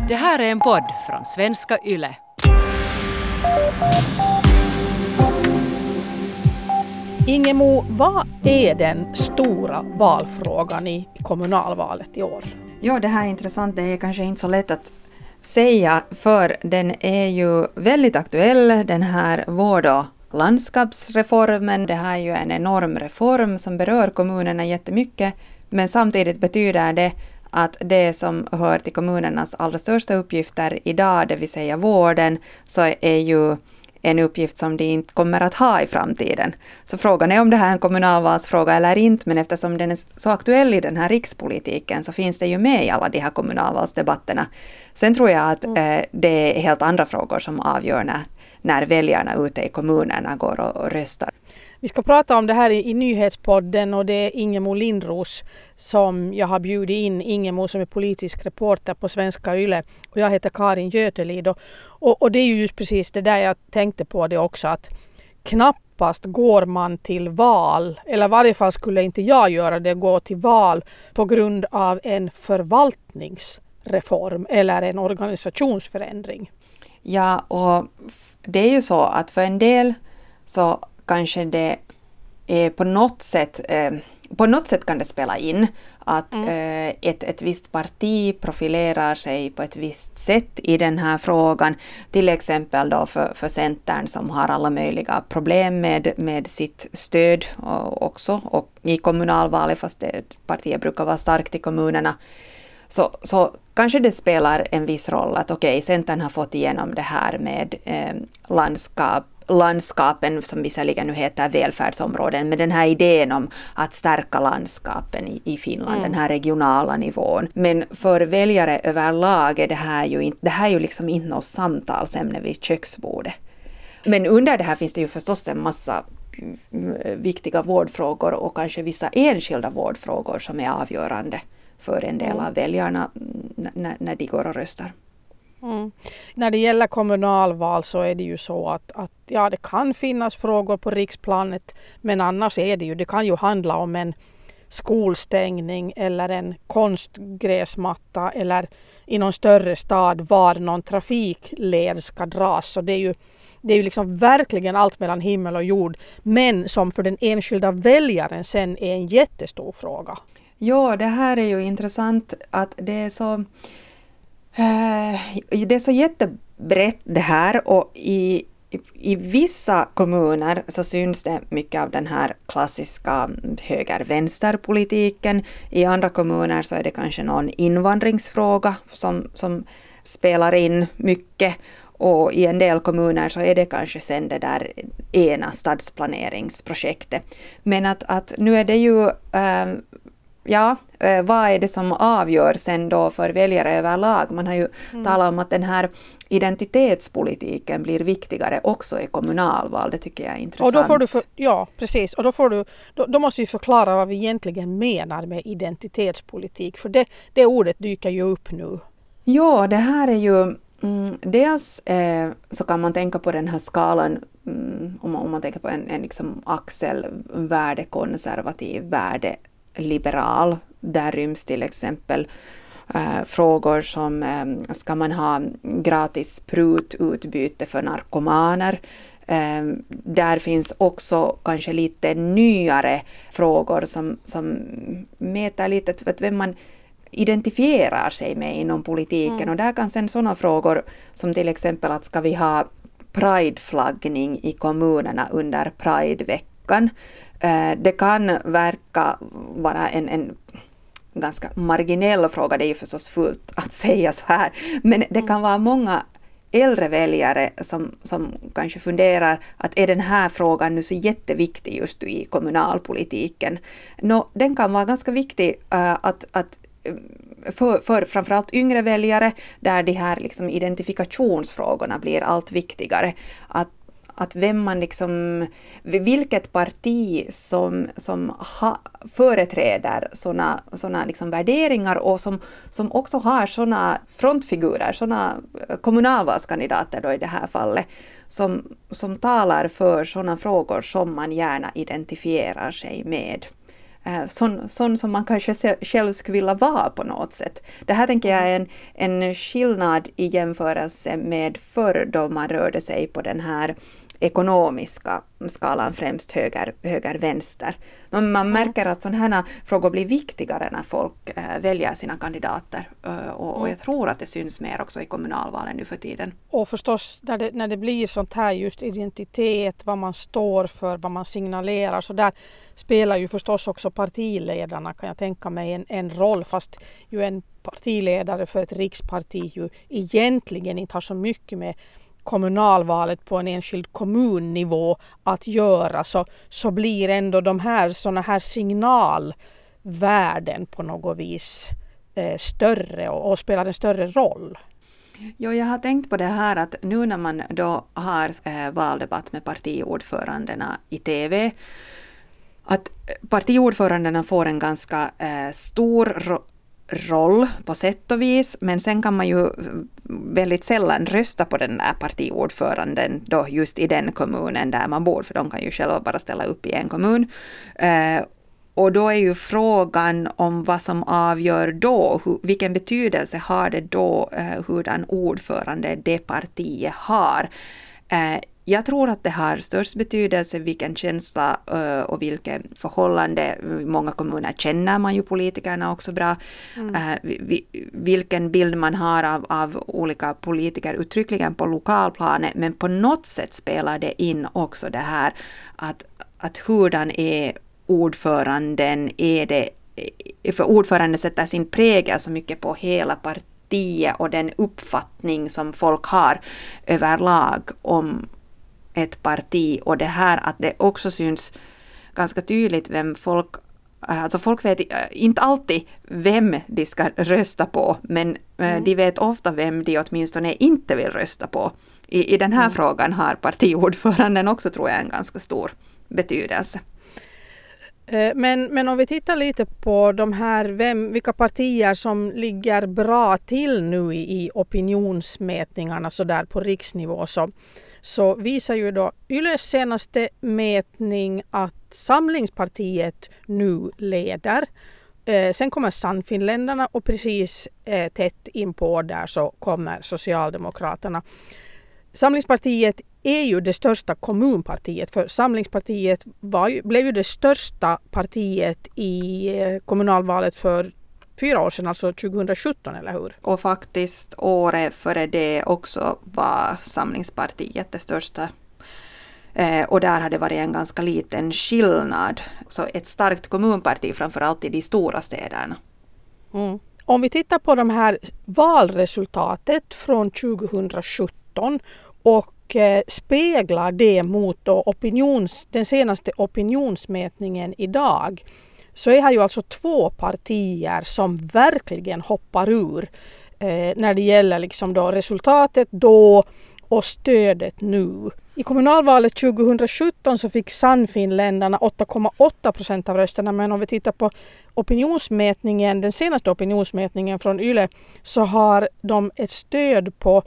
Det här är en podd från Svenska Yle. Ingemo, vad är den stora valfrågan i kommunalvalet i år? Ja, det här är intressant. Det är kanske inte så lätt att säga, för den är ju väldigt aktuell, den här vård- och landskapsreformen. Det här är ju en enorm reform som berör kommunerna jättemycket, men samtidigt betyder det att det som hör till kommunernas allra största uppgifter idag, det vill säga vården, så är ju en uppgift som de inte kommer att ha i framtiden. Så frågan är om det här är en kommunalvalsfråga eller inte, men eftersom den är så aktuell i den här rikspolitiken så finns det ju med i alla de här kommunalvalsdebatterna. Sen tror jag att det är helt andra frågor som avgör när väljarna ute i kommunerna går och röstar. Vi ska prata om det här i nyhetspodden, och det är Ingemo Lindros som jag har bjudit in. Ingemo som är politisk reporter på Svenska Yle, och jag heter Karin Götelid. Och det är ju just precis det där jag tänkte på det också, att knappast går man till val, eller i varje fall skulle inte jag göra det, gå till val på grund av en förvaltningsreform eller en organisationsförändring. Ja, och det är ju så att för en del så kanske det är på något sätt kan det spela in att ett visst parti profilerar sig på ett visst sätt i den här frågan. Till exempel då för Centern som har alla möjliga problem med sitt stöd också, och i kommunalvalet, fast partiet brukar vara starkt i kommunerna. Så kanske det spelar en viss roll att Centern har fått igenom det här med landskapen som visserligen nu heter välfärdsområden, med den här idén om att stärka landskapen i Finland, den här regionala nivån. Men för väljare överlag är det här ju liksom inte något samtalsämne vid köksbordet. Men under det här finns det ju förstås en massa viktiga vårdfrågor och kanske vissa enskilda vårdfrågor som är avgörande för en del av väljarna när de går och röstar. När det gäller kommunalval så är det ju så att det kan finnas frågor på riksplanet, men annars är det kan ju handla om en skolstängning eller en konstgräsmatta eller i någon större stad var någon trafikled ska dras. Så det är ju liksom verkligen allt mellan himmel och jord, men som för den enskilda väljaren sen är en jättestor fråga. Ja, det här är ju intressant att det är så jättebrett det här, och i vissa kommuner så syns det mycket av den här klassiska höger-vänsterpolitiken. I andra kommuner så är det kanske någon invandringsfråga som spelar in mycket, och i en del kommuner så är det kanske sen det där ena stadsplaneringsprojektet. Men att nu är det ju vad är det som avgör sen då för väljare överlag? Man har ju talat om att den här identitetspolitiken blir viktigare också i kommunalval. Det tycker jag är intressant. Och då får du precis. Och då måste vi förklara vad vi egentligen menar med identitetspolitik, för det ordet dyker ju upp nu. Ja, det här är ju dels så kan man tänka på den här skalan om man tänker på en liksom axel värdekonservativ, värdeliberal. Där ryms till exempel frågor som ska man ha gratis sprututbyte för narkomaner. Där finns också kanske lite nyare frågor som mäter lite vem man identifierar sig med inom politiken. Och där kan sen sådana frågor som till exempel att ska vi ha prideflaggning i kommunerna under prideveckan. Det kan verka vara en ganska marginell fråga, det är ju förstås fullt att säga så här, men det kan vara många äldre väljare som kanske funderar att är den här frågan nu så jätteviktig just i kommunalpolitiken. Den kan vara ganska viktig för framförallt yngre väljare, där de här liksom identifikationsfrågorna blir allt viktigare. Att vem man liksom, vilket parti som företräder såna liksom värderingar, och som också har såna frontfigurer, såna kommunalvalskandidater då i det här fallet, som talar för såna frågor som man gärna identifierar sig med. sån som man kanske själv skulle vilja vara på något sätt. Det här tänker jag är en skillnad i jämförelse med förr då man rörde sig på den här ekonomiska skalan, främst höger-vänster. Men man märker att sådana här frågor blir viktigare när folk väljer sina kandidater. Och jag tror att det syns mer också i kommunalvalen nu för tiden. Och förstås när det blir sånt här just identitet, vad man står för, vad man signalerar, så där spelar ju förstås också partiledarna, kan jag tänka mig, en roll, fast ju en partiledare för ett riksparti ju egentligen inte har så mycket med kommunalvalet på en enskild kommunnivå att göra, så blir ändå de här såna här signalvärden på något vis större och spelar en större roll. Jo, jag har tänkt på det här att nu när man då har valdebatt med partiordförandena i TV, att partiordförandena får en ganska stor roll på sätt och vis, men sen kan man ju väldigt sällan rösta på den där partiordföranden då just i den kommunen där man bor, för de kan ju själva bara ställa upp i en kommun. Och då är ju frågan om vad som avgör då, vilken betydelse har det då hurdan ordförande det partiet har. Jag tror att det har störst betydelse vilken känsla och vilken förhållande. Många kommuner känner man ju politikerna också bra. Vilken bild man har av olika politiker uttryckligen på lokalplanet. Men på något sätt spelar det in också det här att hurdan är ordföranden, för ordföranden sätter sin prägel så mycket på hela partiet och den uppfattning som folk har överlag om ett parti, och det här att det också syns ganska tydligt vem folk vet inte alltid vem de ska rösta på, men de vet ofta vem de åtminstone inte vill rösta på. I den här frågan har partiordföranden också, tror jag, en ganska stor betydelse. Men om vi tittar lite på de här, vilka partier som ligger bra till nu i opinionsmätningarna så där på riksnivå, så visar ju då Yles senaste mätning att Samlingspartiet nu leder. Sen kommer Sannfinländarna och precis tätt inpå där så kommer Socialdemokraterna. Samlingspartiet är ju det största kommunpartiet, för Samlingspartiet blev ju det största partiet i kommunalvalet för 4 år sedan, alltså 2017, eller hur? Och faktiskt året före det också var Samlingspartiet det största. Och där hade varit en ganska liten skillnad. Så ett starkt kommunparti framförallt i de stora städerna. Om vi tittar på de här valresultatet från 2017 och speglar det mot då den senaste opinionsmätningen idag, så är här ju alltså 2 partier som verkligen hoppar ur när det gäller liksom då resultatet då och stödet nu. I kommunalvalet 2017 så fick Sannfinländarna 8,8% av rösterna, men om vi tittar på opinionsmätningen, den senaste opinionsmätningen från Yle, så har de ett stöd på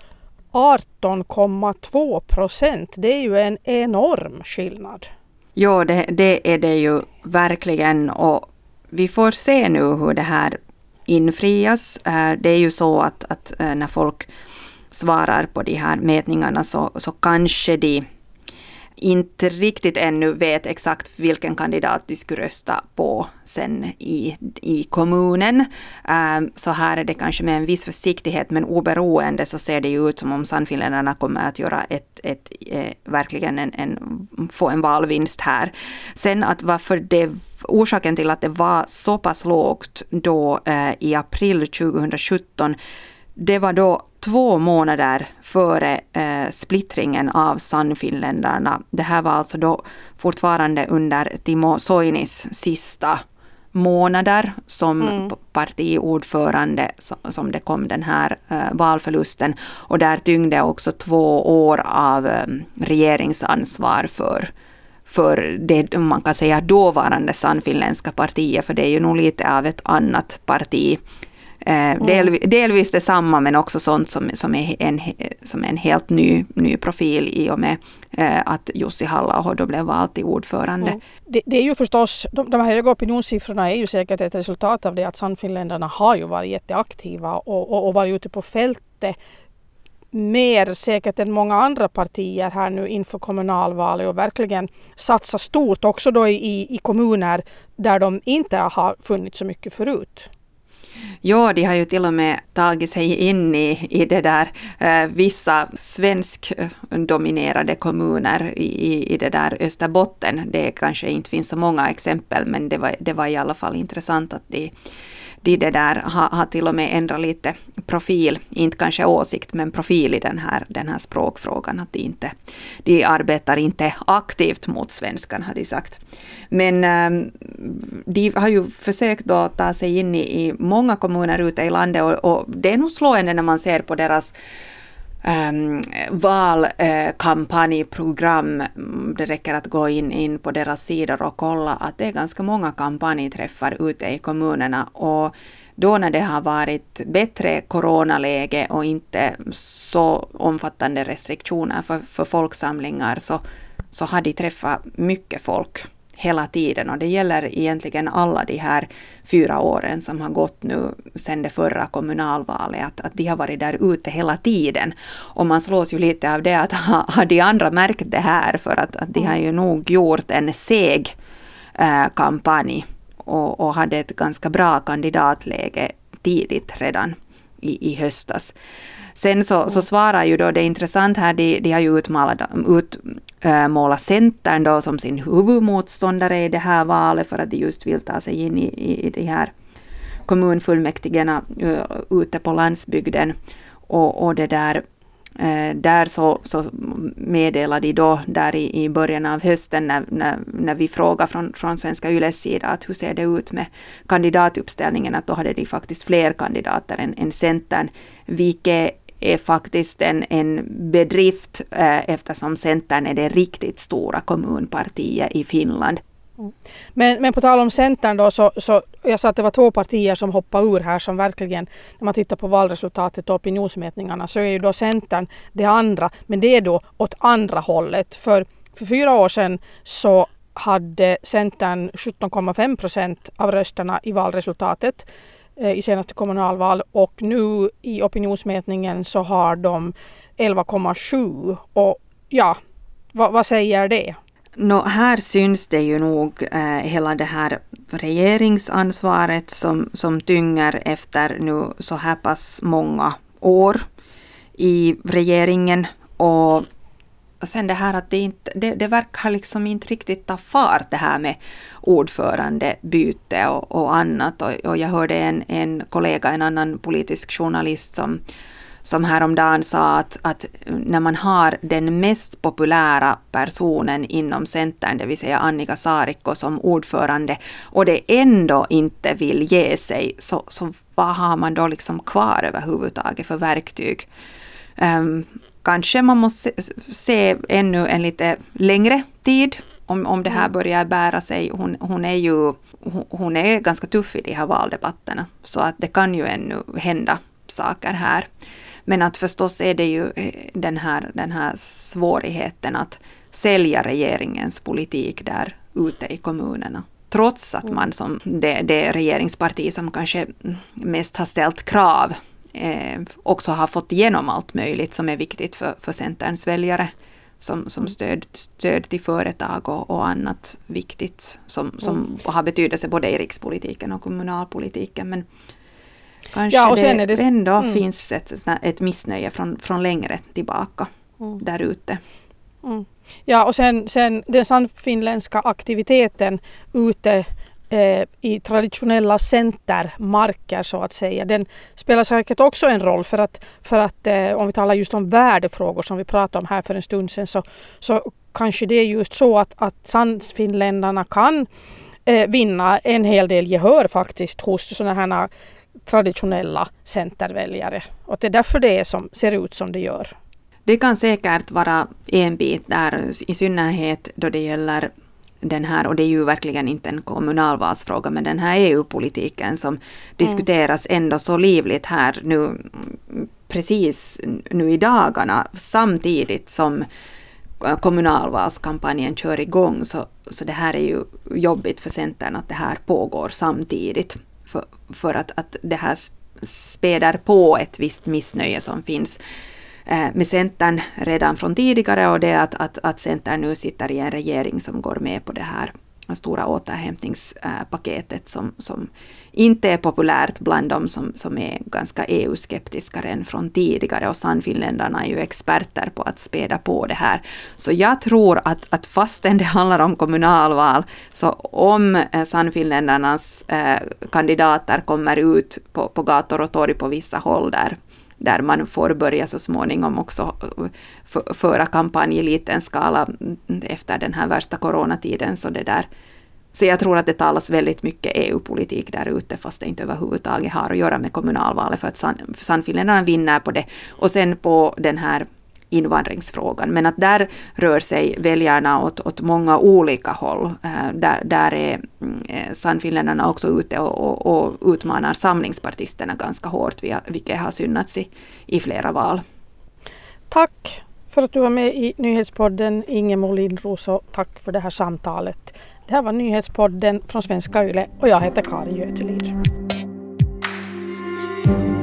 18,2%. Det är ju en enorm skillnad. Ja, det är det ju verkligen, och vi får se nu hur det här infrias. Det är ju så att när folk svarar på de här mätningarna så kanske de inte riktigt ännu vet exakt vilken kandidat de skulle rösta på sen i kommunen. Så här är det kanske med en viss försiktighet, men oberoende så ser det ju ut som om Sannfinländarna kommer att göra verkligen få en valvinst här. Sen att orsaken till att det var så pass lågt då i april 2017, det var då 2 månader före splittringen av Sannfinländarna. Det här var alltså då fortfarande under Timo Soinis sista månader som partiordförande som det kom den här valförlusten. Och där tyngde också 2 år av regeringsansvar för det man kan säga dåvarande Sannfinländska partiet, för det är ju nog lite av ett annat parti Delvis detsamma, men också sånt som är en helt ny profil i och med att Jussi Halla-aho då blev vald till ordförande. Mm. Det är ju förstås, de här höga opinionssiffrorna är ju säkert ett resultat av det att Sannfinländarna har ju varit jätteaktiva och varit ute på fältet mer säkert än många andra partier här nu inför kommunalvalet och verkligen satsa stort också då i kommuner där de inte har funnits så mycket förut. Ja, de har ju till och med tagit sig in i det där vissa svensk-dominerade kommuner i det där Österbotten. Det kanske inte finns så många exempel, men det var i alla fall intressant att de det där har till och med ändrat lite profil, inte kanske åsikt men profil i den här språkfrågan, att de arbetar inte aktivt mot svenskan, har de sagt. Men de har ju försökt då ta sig in i många kommuner ute i landet och det är nog slående när man ser på deras valkampanjprogram. Det räcker att gå in på deras sidor och kolla att det är ganska många kampanjträffar ute i kommunerna, och då när det har varit bättre coronaläge och inte så omfattande restriktioner för folksamlingar så har de träffat mycket folk hela tiden, och det gäller egentligen alla de här 4 åren som har gått nu sedan det förra kommunalvalet, att de har varit där ute hela tiden. Och man slås ju lite av det att har de andra märkt det här, för att de har ju nog gjort en seg kampanj och hade ett ganska bra kandidatläge tidigt redan i höstas. Sen så svarar ju då, det är intressant här, de har ju utmålat Centern då som sin huvudmotståndare i det här valet, för att de just vill ta sig in i de här kommunfullmäktigerna ute på landsbygden. Och det där så meddelade de då där i början av hösten när vi frågade från Svenska Yles sida att hur ser det ut med kandidatuppställningen, att då hade de faktiskt fler kandidater än Centern, vilket är faktiskt en bedrift eftersom Centern är det riktigt stora kommunpartiet i Finland. Men på tal om Centern då, så jag sa att det var 2 partier som hoppade ur här som verkligen, när man tittar på valresultatet och opinionsmätningarna, så är ju då Centern det andra, men det är då åt andra hållet. För 4 år sedan så hade Centern 17,5% av rösterna i valresultatet i senaste kommunalval, och nu i opinionsmätningen så har de 11,7%. Och ja, vad säger det? Här syns det ju nog hela det här regeringsansvaret som tynger efter nu så här pass många år i regeringen, och sen det här att det verkar liksom inte riktigt ta fart, det här med ordförandebyte och annat, och jag hörde en kollega, en annan politisk journalist som häromdagen sa att när man har den mest populära personen inom Centern, det vill säga Annika Saarikko som ordförande, och det ändå inte vill ge sig, så vad har man då liksom kvar överhuvudtaget för verktyg? Kanske man måste se ännu en lite längre tid om det här börjar bära sig. Hon är ganska tuff i de här valdebatterna, så att det kan ju ännu hända saker här. Men att förstås är det ju den här svårigheten att sälja regeringens politik där ute i kommunerna. Trots att man som det regeringsparti som kanske mest har ställt krav också har fått igenom allt möjligt som är viktigt för Centerns väljare. Som stöd till företag och annat viktigt som har betydelse både i rikspolitiken och kommunalpolitiken. Men kanske och sen det ändå finns ett missnöje från längre tillbaka där ute. Mm. Ja, och sen den sannfinländska aktiviteten ute i traditionella centermarker så att säga, den spelar säkert också en roll för att om vi talar just om värdefrågor som vi pratade om här för en stund sedan, så kanske det är just så att sannfinländarna kan vinna en hel del gehör faktiskt hos sådana här traditionella centerväljare, och det är därför det ser ut som det gör. Det kan säkert vara en bit där, i synnerhet då det gäller den här, och det är ju verkligen inte en kommunalvalsfråga, men den här EU-politiken som diskuteras ändå så livligt här nu, precis nu i dagarna, samtidigt som kommunalvalskampanjen kör igång, så det här är ju jobbigt för Centern att det här pågår samtidigt, för att det här späder på ett visst missnöje som finns med Centern redan från tidigare, och det är att Centern nu sitter i en regering som går med på det här stora återhämtningspaketet som inte är populärt bland dem som är ganska EU-skeptiska än från tidigare, och Sannfinländarna är ju experter på att späda på det här. Så jag tror att fastän det handlar om kommunalval, så om Sannfinländarnas kandidater kommer ut på gator och torg på vissa håll där man får börja så småningom också föra kampanj i liten skala efter den här värsta coronatiden. Så jag tror att det talas väldigt mycket EU-politik där ute, fast det inte överhuvudtaget har att göra med kommunalvalet, för att Sannfinländarna vinner på det. Och sen på den här invandringsfrågan. Men att där rör sig väljarna åt många olika håll. Där är Sannfinländarna också ute och utmanar samlingspartisterna ganska hårt, vilket har synnats i flera val. Tack för att du var med i Nyhetspodden, Ingemo Lindros, och tack för det här samtalet. Det här var Nyhetspodden från Svenska Yle och jag heter Karin Götelid.